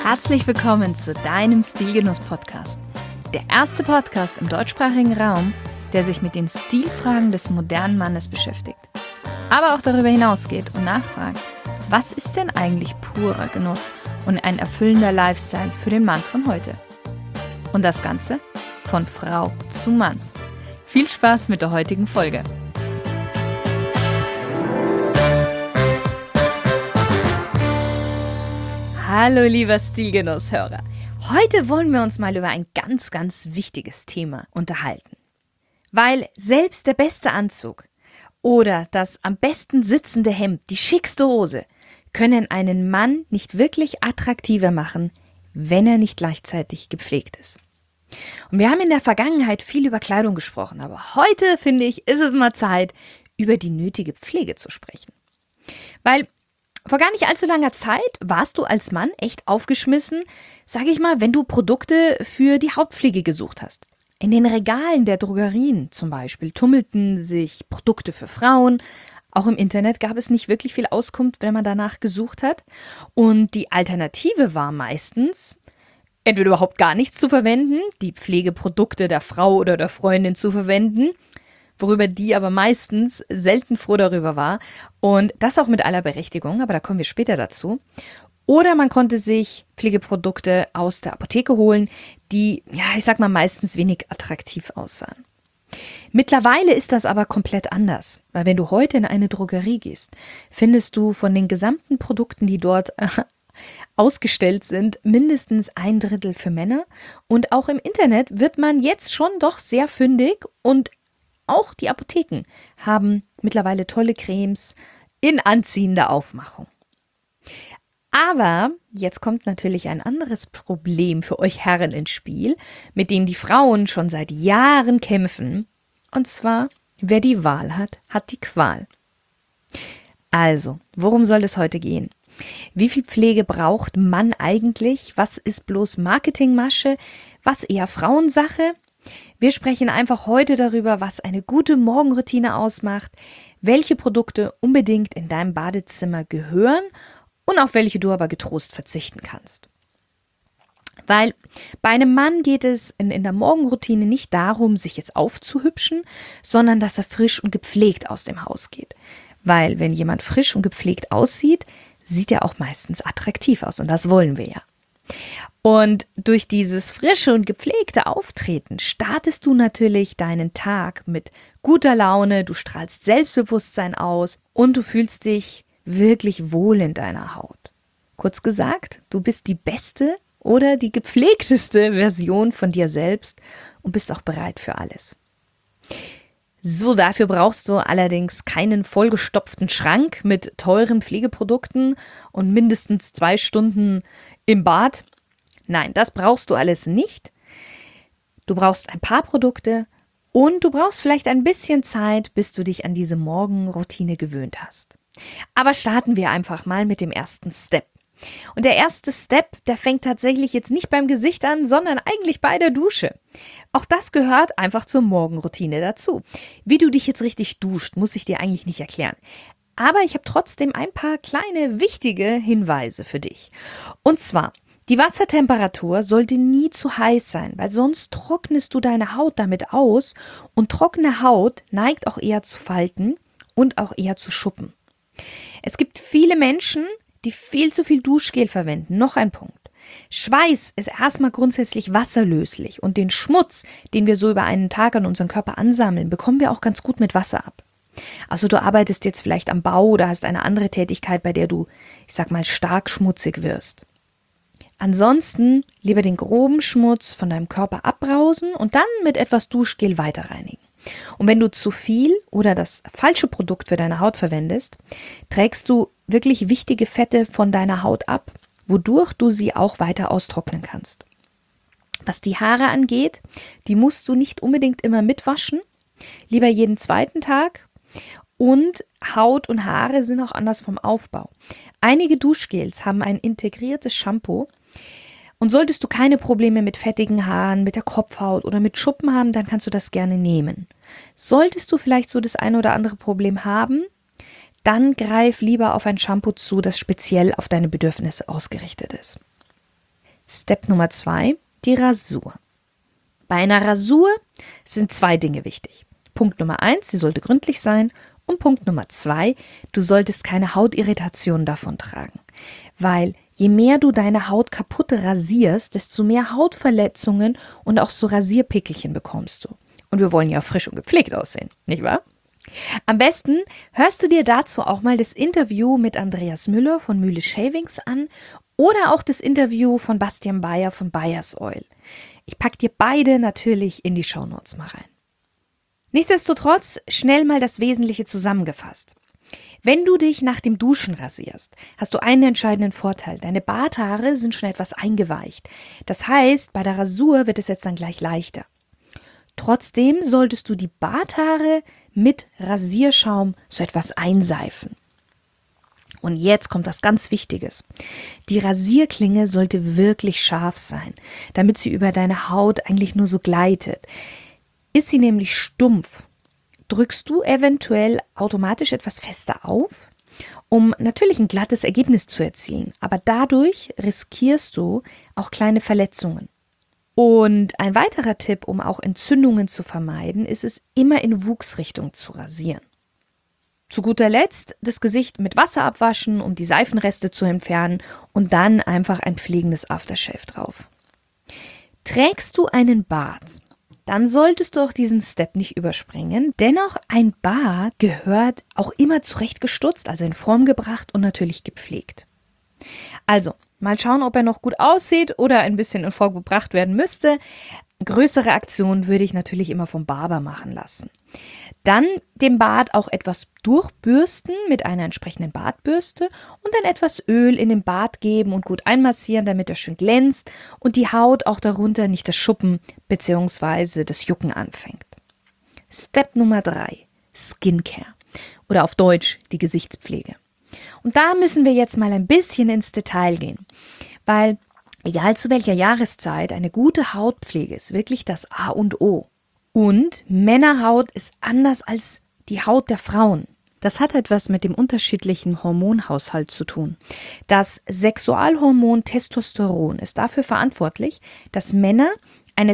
Herzlich willkommen zu deinem Stilgenuss-Podcast. Der erste Podcast im deutschsprachigen Raum, der sich mit den Stilfragen des modernen Mannes beschäftigt. Aber auch darüber hinausgeht und nachfragt, was ist denn eigentlich purer Genuss und ein erfüllender Lifestyle für den Mann von heute? Und das Ganze von Frau zu Mann. Viel Spaß mit der heutigen Folge. Hallo lieber Stilgenusshörer. Heute wollen wir uns mal über ein ganz, ganz wichtiges Thema unterhalten. Weil selbst der beste Anzug oder das am besten sitzende Hemd, die schickste Hose, können einen Mann nicht wirklich attraktiver machen, wenn er nicht gleichzeitig gepflegt ist. Und wir haben in der Vergangenheit viel über Kleidung gesprochen, aber heute, finde ich, ist es mal Zeit, über die nötige Pflege zu sprechen. Weil vor gar nicht allzu langer Zeit warst du als Mann echt aufgeschmissen, sage ich mal, wenn du Produkte für die Hautpflege gesucht hast. In den Regalen der Drogerien zum Beispiel tummelten sich Produkte für Frauen. Auch im Internet gab es nicht wirklich viel Auskunft, wenn man danach gesucht hat. Und die Alternative war meistens, entweder überhaupt gar nichts zu verwenden, die Pflegeprodukte der Frau oder der Freundin zu verwenden, worüber die aber meistens selten froh darüber war. Und das auch mit aller Berechtigung, aber da kommen wir später dazu. Oder man konnte sich Pflegeprodukte aus der Apotheke holen, die, ich sag mal, meistens wenig attraktiv aussahen. Mittlerweile ist das aber komplett anders, weil wenn du heute in eine Drogerie gehst, findest du von den gesamten Produkten, die dort ausgestellt sind, mindestens 1/3 für Männer. Und auch im Internet wird man jetzt schon doch sehr fündig und auch die Apotheken haben mittlerweile tolle Cremes in anziehender Aufmachung. Aber jetzt kommt natürlich ein anderes Problem für euch Herren ins Spiel, mit dem die Frauen schon seit Jahren kämpfen. Und zwar, wer die Wahl hat, hat die Qual. Also, worum soll es heute gehen? Wie viel Pflege braucht Mann eigentlich? Was ist bloß Marketingmasche? Was eher Frauensache? Wir sprechen einfach heute darüber, was eine gute Morgenroutine ausmacht, welche Produkte unbedingt in deinem Badezimmer gehören und auf welche du aber getrost verzichten kannst. Weil bei einem Mann geht es in der Morgenroutine nicht darum, sich jetzt aufzuhübschen, sondern dass er frisch und gepflegt aus dem Haus geht. Weil wenn jemand frisch und gepflegt aussieht, sieht er auch meistens attraktiv aus und das wollen wir ja. Und durch dieses frische und gepflegte Auftreten startest du natürlich deinen Tag mit guter Laune, du strahlst Selbstbewusstsein aus und du fühlst dich wirklich wohl in deiner Haut. Kurz gesagt, du bist die beste oder die gepflegteste Version von dir selbst und bist auch bereit für alles. So, dafür brauchst du allerdings keinen vollgestopften Schrank mit teuren Pflegeprodukten und mindestens 2 Stunden im Bad. Nein, das brauchst du alles nicht. Du brauchst ein paar Produkte und du brauchst vielleicht ein bisschen Zeit, bis du dich an diese Morgenroutine gewöhnt hast. Aber starten wir einfach mal mit dem ersten Step. Und der erste Step, der fängt tatsächlich jetzt nicht beim Gesicht an, sondern eigentlich bei der Dusche. Auch das gehört einfach zur Morgenroutine dazu. Wie du dich jetzt richtig duscht, muss ich dir eigentlich nicht erklären. Aber ich habe trotzdem ein paar kleine wichtige Hinweise für dich. Und zwar, die Wassertemperatur sollte nie zu heiß sein, weil sonst trocknest du deine Haut damit aus und trockene Haut neigt auch eher zu Falten und auch eher zu Schuppen. Es gibt viele Menschen, die viel zu viel Duschgel verwenden. Noch ein Punkt. Schweiß ist erstmal grundsätzlich wasserlöslich und den Schmutz, den wir so über einen Tag an unserem Körper ansammeln, bekommen wir auch ganz gut mit Wasser ab. Also du arbeitest jetzt vielleicht am Bau oder hast eine andere Tätigkeit, bei der du, stark schmutzig wirst. Ansonsten lieber den groben Schmutz von deinem Körper abbrausen und dann mit etwas Duschgel weiter reinigen. Und wenn du zu viel oder das falsche Produkt für deine Haut verwendest, trägst du wirklich wichtige Fette von deiner Haut ab, wodurch du sie auch weiter austrocknen kannst. Was die Haare angeht, die musst du nicht unbedingt immer mitwaschen, lieber jeden 2. Tag. Und Haut und Haare sind auch anders vom Aufbau. Einige Duschgels haben ein integriertes Shampoo. Und solltest du keine Probleme mit fettigen Haaren, mit der Kopfhaut oder mit Schuppen haben, dann kannst du das gerne nehmen. Solltest du vielleicht so das eine oder andere Problem haben, dann greif lieber auf ein Shampoo zu, das speziell auf deine Bedürfnisse ausgerichtet ist. Step Nummer 2, die Rasur. Bei einer Rasur sind 2 Dinge wichtig. Punkt Nummer 1, sie sollte gründlich sein. Und Punkt Nummer 2, du solltest keine Hautirritationen davon tragen. Weil je mehr du deine Haut kaputt rasierst, desto mehr Hautverletzungen und auch so Rasierpickelchen bekommst du. Und wir wollen ja frisch und gepflegt aussehen, nicht wahr? Am besten hörst du dir dazu auch mal das Interview mit Andreas Müller von Mühle Shavings an oder auch das Interview von Bastian Beyer von Beyers Oil. Ich packe dir beide natürlich in die Shownotes mal rein. Nichtsdestotrotz schnell mal das Wesentliche zusammengefasst. Wenn du dich nach dem Duschen rasierst, hast du einen entscheidenden Vorteil. Deine Barthaare sind schon etwas eingeweicht. Das heißt, bei der Rasur wird es jetzt dann gleich leichter. Trotzdem solltest du die Barthaare mit Rasierschaum so etwas einseifen. Und jetzt kommt das ganz Wichtiges. Die Rasierklinge sollte wirklich scharf sein, damit sie über deine Haut eigentlich nur so gleitet. Ist sie nämlich stumpf, drückst du eventuell automatisch etwas fester auf, um natürlich ein glattes Ergebnis zu erzielen. Aber dadurch riskierst du auch kleine Verletzungen. Und ein weiterer Tipp, um auch Entzündungen zu vermeiden, ist es, immer in Wuchsrichtung zu rasieren. Zu guter Letzt das Gesicht mit Wasser abwaschen, um die Seifenreste zu entfernen und dann einfach ein pflegendes Aftershave drauf. Trägst du einen Bart, dann solltest du auch diesen Step nicht überspringen. Dennoch, ein Bart gehört auch immer zurechtgestutzt, also in Form gebracht und natürlich gepflegt. Also, mal schauen, ob er noch gut aussieht oder ein bisschen in Form gebracht werden müsste. Größere Aktionen würde ich natürlich immer vom Barber machen lassen. Dann den Bart auch etwas durchbürsten mit einer entsprechenden Bartbürste und dann etwas Öl in den Bart geben und gut einmassieren, damit er schön glänzt und die Haut auch darunter nicht das Schuppen bzw. das Jucken anfängt. Step Nummer 3, Skincare oder auf Deutsch die Gesichtspflege. Und da müssen wir jetzt mal ein bisschen ins Detail gehen, weil egal zu welcher Jahreszeit, eine gute Hautpflege ist wirklich das A und O. Und Männerhaut ist anders als die Haut der Frauen. Das hat etwas mit dem unterschiedlichen Hormonhaushalt zu tun. Das Sexualhormon Testosteron ist dafür verantwortlich, dass Männer eine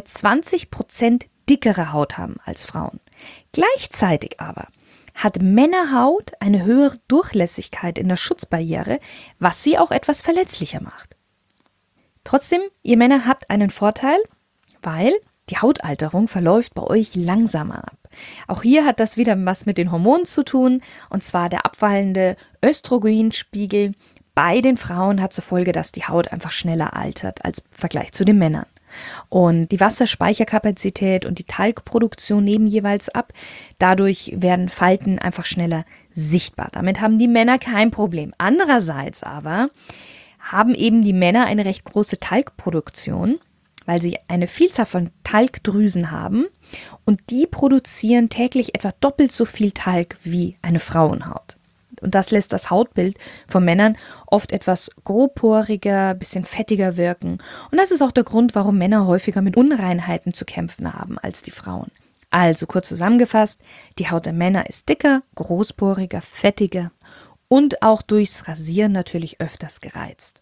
20% dickere Haut haben als Frauen. Gleichzeitig aber hat Männerhaut eine höhere Durchlässigkeit in der Schutzbarriere, was sie auch etwas verletzlicher macht. Trotzdem, ihr Männer habt einen Vorteil, weil die Hautalterung verläuft bei euch langsamer ab. Auch hier hat das wieder was mit den Hormonen zu tun, und zwar der abfallende Östrogenspiegel bei den Frauen hat zur Folge, dass die Haut einfach schneller altert als im Vergleich zu den Männern. Und die Wasserspeicherkapazität und die Talgproduktion nehmen jeweils ab. Dadurch werden Falten einfach schneller sichtbar. Damit haben die Männer kein Problem. Andererseits aber haben eben die Männer eine recht große Talgproduktion, weil sie eine Vielzahl von Talgdrüsen haben und die produzieren täglich etwa doppelt so viel Talg wie eine Frauenhaut. Und das lässt das Hautbild von Männern oft etwas grobporiger, bisschen fettiger wirken. Und das ist auch der Grund, warum Männer häufiger mit Unreinheiten zu kämpfen haben als die Frauen. Also kurz zusammengefasst, die Haut der Männer ist dicker, großporiger, fettiger und auch durchs Rasieren natürlich öfters gereizt.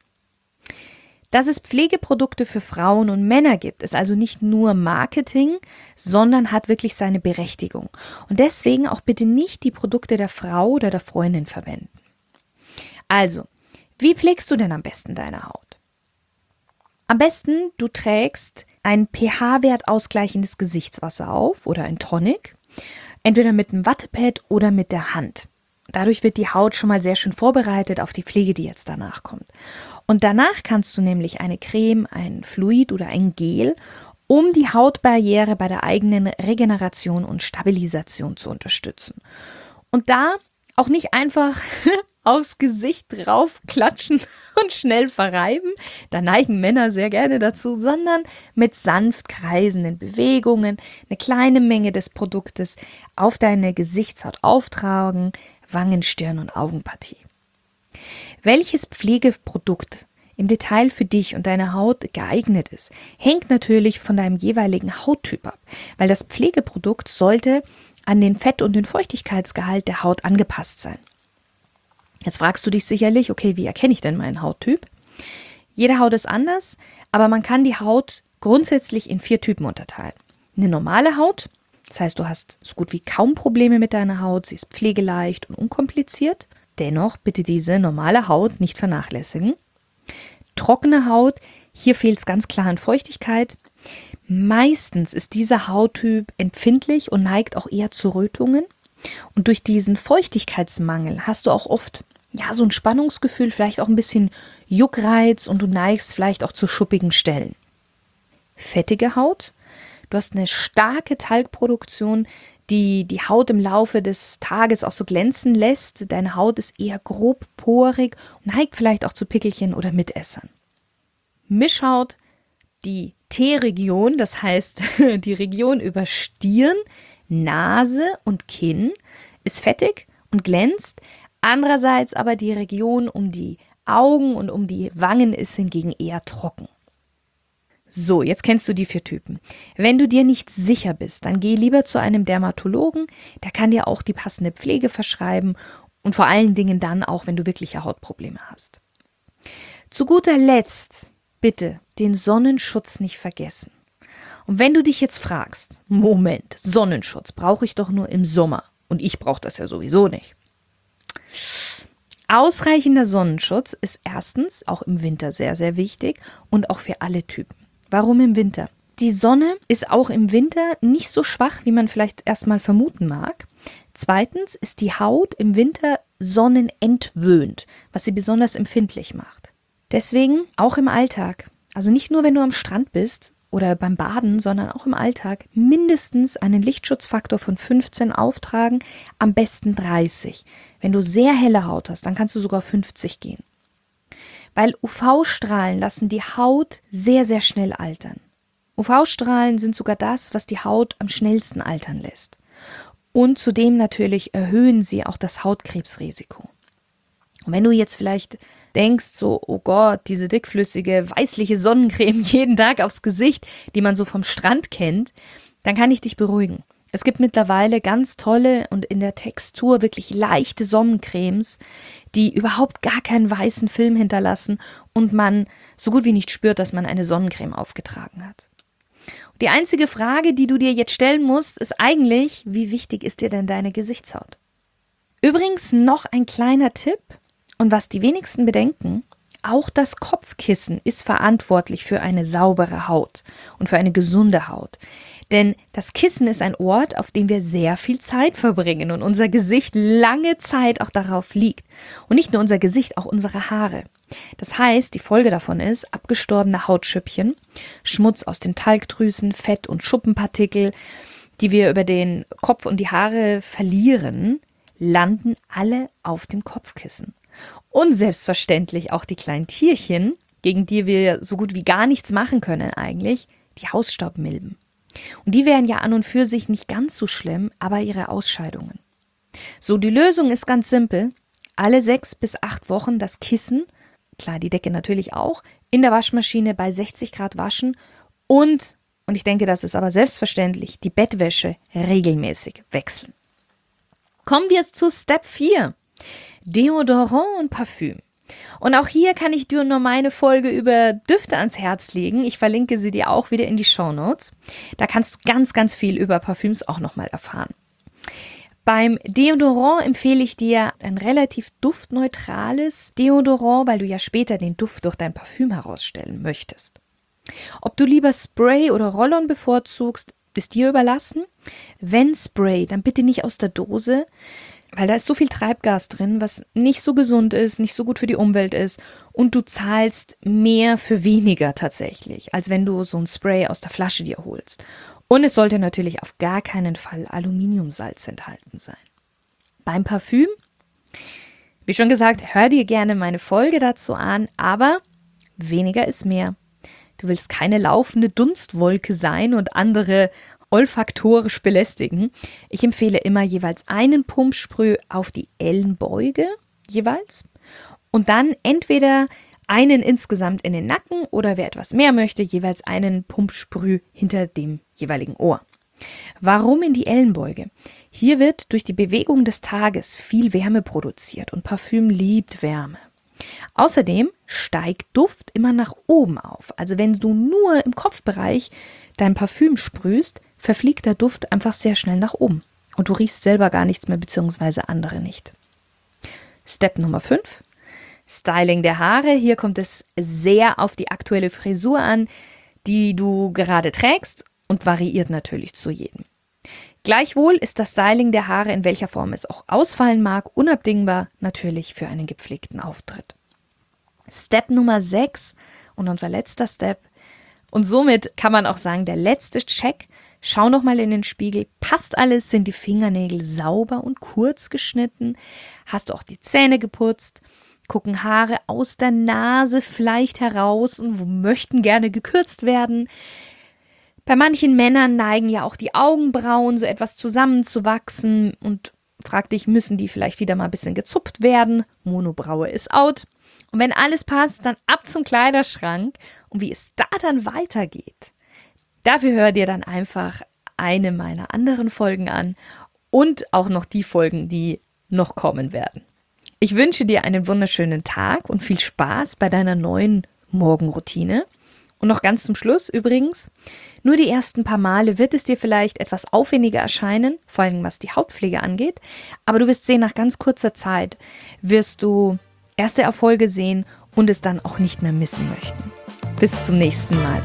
Dass es Pflegeprodukte für Frauen und Männer gibt, ist also nicht nur Marketing, sondern hat wirklich seine Berechtigung. Und deswegen auch bitte nicht die Produkte der Frau oder der Freundin verwenden. Also, wie pflegst du denn am besten deine Haut? Am besten, du trägst ein pH-Wert ausgleichendes Gesichtswasser auf oder ein Tonic, entweder mit einem Wattepad oder mit der Hand. Dadurch wird die Haut schon mal sehr schön vorbereitet auf die Pflege, die jetzt danach kommt. Und danach kannst du nämlich eine Creme, ein Fluid oder ein Gel, um die Hautbarriere bei der eigenen Regeneration und Stabilisation zu unterstützen. Und da auch nicht einfach aufs Gesicht drauf klatschen und schnell verreiben, da neigen Männer sehr gerne dazu, sondern mit sanft kreisenden Bewegungen eine kleine Menge des Produktes auf deine Gesichtshaut auftragen, Wangen, Stirn und Augenpartie. Welches Pflegeprodukt im Detail für dich und deine Haut geeignet ist, hängt natürlich von deinem jeweiligen Hauttyp ab, weil das Pflegeprodukt sollte an den Fett- und den Feuchtigkeitsgehalt der Haut angepasst sein. Jetzt fragst du dich sicherlich, okay, wie erkenne ich denn meinen Hauttyp? Jede Haut ist anders, aber man kann die Haut grundsätzlich in 4 Typen unterteilen. Eine normale Haut, das heißt, du hast so gut wie kaum Probleme mit deiner Haut, sie ist pflegeleicht und unkompliziert. Dennoch bitte diese normale Haut nicht vernachlässigen. Trockene Haut, hier fehlt es ganz klar an Feuchtigkeit. Meistens ist dieser Hauttyp empfindlich und neigt auch eher zu Rötungen. Und durch diesen Feuchtigkeitsmangel hast du auch oft so ein Spannungsgefühl, vielleicht auch ein bisschen Juckreiz und du neigst vielleicht auch zu schuppigen Stellen. Fettige Haut, du hast eine starke Talgproduktion, die die Haut im Laufe des Tages auch so glänzen lässt. Deine Haut ist eher grob, porig, neigt vielleicht auch zu Pickelchen oder Mitessern. Mischhaut, die T-Region, das heißt die Region über Stirn, Nase und Kinn, ist fettig und glänzt. Andererseits aber die Region um die Augen und um die Wangen ist hingegen eher trocken. So, jetzt kennst du die 4 Typen. Wenn du dir nicht sicher bist, dann geh lieber zu einem Dermatologen, der kann dir auch die passende Pflege verschreiben und vor allen Dingen dann auch, wenn du wirkliche Hautprobleme hast. Zu guter Letzt, bitte, den Sonnenschutz nicht vergessen. Und wenn du dich jetzt fragst, Moment, Sonnenschutz brauche ich doch nur im Sommer und ich brauche das ja sowieso nicht. Ausreichender Sonnenschutz ist erstens auch im Winter sehr, sehr wichtig und auch für alle Typen. Warum im Winter? Die Sonne ist auch im Winter nicht so schwach, wie man vielleicht erstmal vermuten mag. Zweitens ist die Haut im Winter sonnenentwöhnt, was sie besonders empfindlich macht. Deswegen auch im Alltag, also nicht nur, wenn du am Strand bist oder beim Baden, sondern auch im Alltag, mindestens einen Lichtschutzfaktor von 15 auftragen, am besten 30. Wenn du sehr helle Haut hast, dann kannst du sogar 50 gehen. Weil UV-Strahlen lassen die Haut sehr, sehr schnell altern. UV-Strahlen sind sogar das, was die Haut am schnellsten altern lässt. Und zudem natürlich erhöhen sie auch das Hautkrebsrisiko. Und wenn du jetzt vielleicht denkst so, oh Gott, diese dickflüssige, weißliche Sonnencreme jeden Tag aufs Gesicht, die man so vom Strand kennt, dann kann ich dich beruhigen. Es gibt mittlerweile ganz tolle und in der Textur wirklich leichte Sonnencremes, die überhaupt gar keinen weißen Film hinterlassen und man so gut wie nicht spürt, dass man eine Sonnencreme aufgetragen hat. Die einzige Frage, die du dir jetzt stellen musst, ist eigentlich, wie wichtig ist dir denn deine Gesichtshaut? Übrigens noch ein kleiner Tipp und was die wenigsten bedenken, auch das Kopfkissen ist verantwortlich für eine saubere Haut und für eine gesunde Haut. Denn das Kissen ist ein Ort, auf dem wir sehr viel Zeit verbringen und unser Gesicht lange Zeit auch darauf liegt. Und nicht nur unser Gesicht, auch unsere Haare. Das heißt, die Folge davon ist, abgestorbene Hautschüppchen, Schmutz aus den Talgdrüsen, Fett- und Schuppenpartikel, die wir über den Kopf und die Haare verlieren, landen alle auf dem Kopfkissen. Und selbstverständlich auch die kleinen Tierchen, gegen die wir so gut wie gar nichts machen können eigentlich, die Hausstaubmilben. Und die wären ja an und für sich nicht ganz so schlimm, aber ihre Ausscheidungen. So, die Lösung ist ganz simpel. Alle 6 bis 8 Wochen das Kissen, klar, die Decke natürlich auch, in der Waschmaschine bei 60 Grad waschen und ich denke, das ist aber selbstverständlich, die Bettwäsche regelmäßig wechseln. Kommen wir zu Step 4. Deodorant und Parfüm. Und auch hier kann ich dir nur meine Folge über Düfte ans Herz legen. Ich verlinke sie dir auch wieder in die Shownotes. Da kannst du ganz, ganz viel über Parfüms auch nochmal erfahren. Beim Deodorant empfehle ich dir ein relativ duftneutrales Deodorant, weil du ja später den Duft durch dein Parfüm herausstellen möchtest. Ob du lieber Spray oder Roll-on bevorzugst, ist dir überlassen. Wenn Spray, dann bitte nicht aus der Dose, weil da ist so viel Treibgas drin, was nicht so gesund ist, nicht so gut für die Umwelt ist und du zahlst mehr für weniger tatsächlich, als wenn du so ein Spray aus der Flasche dir holst. Und es sollte natürlich auf gar keinen Fall Aluminiumsalz enthalten sein. Beim Parfüm, wie schon gesagt, hör dir gerne meine Folge dazu an, aber weniger ist mehr. Du willst keine laufende Dunstwolke sein und andere olfaktorisch belästigen. Ich empfehle immer jeweils einen Pumpsprüh auf die Ellenbeuge jeweils und dann entweder einen insgesamt in den Nacken oder wer etwas mehr möchte, jeweils einen Pumpsprüh hinter dem jeweiligen Ohr. Warum in die Ellenbeuge? Hier wird durch die Bewegung des Tages viel Wärme produziert und Parfüm liebt Wärme. Außerdem steigt Duft immer nach oben auf. Also wenn du nur im Kopfbereich dein Parfüm sprühst, verfliegt der Duft einfach sehr schnell nach oben. Und du riechst selber gar nichts mehr, beziehungsweise andere nicht. Step Nummer 5. Styling der Haare. Hier kommt es sehr auf die aktuelle Frisur an, die du gerade trägst und variiert natürlich zu jedem. Gleichwohl ist das Styling der Haare, in welcher Form es auch ausfallen mag, unabdingbar natürlich für einen gepflegten Auftritt. Step Nummer 6 und unser letzter Step und somit kann man auch sagen, der letzte Check. Schau nochmal in den Spiegel, passt alles, sind die Fingernägel sauber und kurz geschnitten, hast du auch die Zähne geputzt, gucken Haare aus der Nase vielleicht heraus und möchten gerne gekürzt werden. Bei manchen Männern neigen ja auch die Augenbrauen so etwas zusammenzuwachsen und frag dich, müssen die vielleicht wieder mal ein bisschen gezupft werden? Monobraue ist out. Und wenn alles passt, dann ab zum Kleiderschrank und wie es da dann weitergeht. Dafür hör dir dann einfach eine meiner anderen Folgen an und auch noch die Folgen, die noch kommen werden. Ich wünsche dir einen wunderschönen Tag und viel Spaß bei deiner neuen Morgenroutine. Und noch ganz zum Schluss übrigens, nur die ersten paar Male wird es dir vielleicht etwas aufwendiger erscheinen, vor allem was die Hautpflege angeht, aber du wirst sehen, nach ganz kurzer Zeit wirst du erste Erfolge sehen und es dann auch nicht mehr missen möchten. Bis zum nächsten Mal.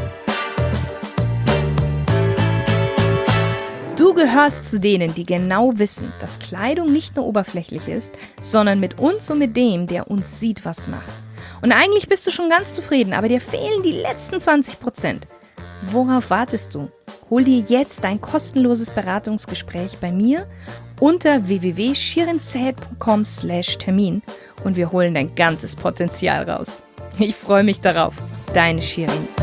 Du gehörst zu denen, die genau wissen, dass Kleidung nicht nur oberflächlich ist, sondern mit uns und mit dem, der uns sieht, was macht. Und eigentlich bist du schon ganz zufrieden, aber dir fehlen die letzten 20%. Worauf wartest du? Hol dir jetzt dein kostenloses Beratungsgespräch bei mir unter www.shirinzäh.com/Termin und wir holen dein ganzes Potenzial raus. Ich freue mich darauf. Deine Shirin.